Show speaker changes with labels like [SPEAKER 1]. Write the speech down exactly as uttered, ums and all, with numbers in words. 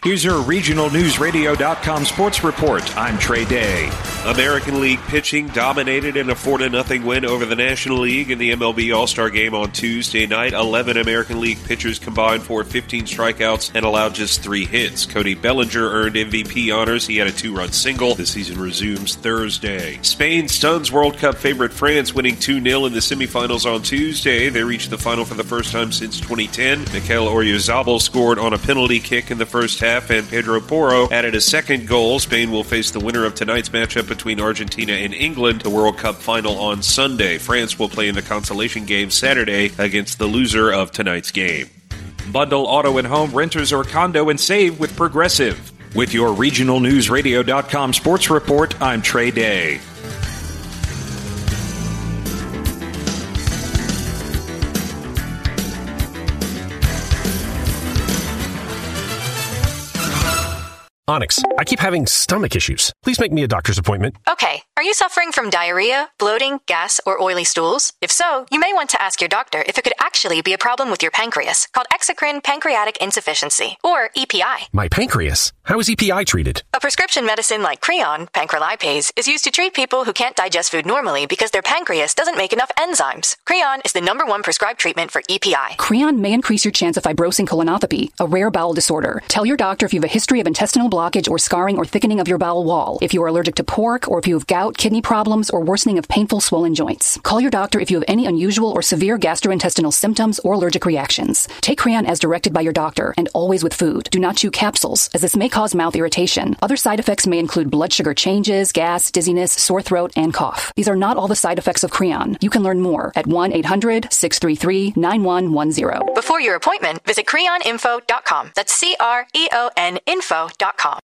[SPEAKER 1] Here's your regional news radio dot com sports report. I'm Trey Day.
[SPEAKER 2] American League pitching dominated in a four to nothing win over the National League in the M L B All-Star Game on Tuesday night. eleven American League pitchers combined for fifteen strikeouts and allowed just three hits. Cody Bellinger earned M V P honors. He had a two-run single. The season resumes Thursday. Spain stuns World Cup favorite France, winning two nil in the semifinals on Tuesday. They reached the final for the first time since twenty ten. Mikel Oyarzabal scored on a penalty kick in the first half, and Pedro Porro added a second goal. Spain will face the winner of tonight's matchup between Argentina and England, the World Cup final on Sunday. France will play in the consolation game Saturday against the loser of tonight's game.
[SPEAKER 1] Bundle auto and home, renters or condo, and save with Progressive. With your regional news radio dot com sports report, I'm Trey Day.
[SPEAKER 3] Onyx, I keep having stomach issues. Please make me a doctor's appointment.
[SPEAKER 4] Okay. Are you suffering from diarrhea, bloating, gas, or oily stools? If so, you may want to ask your doctor if it could actually be a problem with your pancreas, called exocrine pancreatic insufficiency, or E P I.
[SPEAKER 3] My pancreas? How is E P I treated?
[SPEAKER 4] A prescription medicine like Creon, pancrelipase, is used to treat people who can't digest food normally because their pancreas doesn't make enough enzymes. Creon is the number one prescribed treatment for E P I.
[SPEAKER 5] Creon may increase your chance of fibrosing colonopathy, a rare bowel disorder. Tell your doctor if you have a history of intestinal blockage or scarring or thickening of your bowel wall, if you are allergic to pork, or if you have gout, kidney problems, or worsening of painful swollen joints. Call your doctor if you have any unusual or severe gastrointestinal symptoms or allergic reactions. Take Creon as directed by your doctor, and always with food. Do not chew capsules, as this may cause mouth irritation. Other side effects may include blood sugar changes, gas, dizziness, sore throat, and cough. These are not all the side effects of Creon. You can learn more at one eight hundred six three three nine one one zero.
[SPEAKER 4] Before your appointment, visit creon info dot com. That's C R E O N info dot com.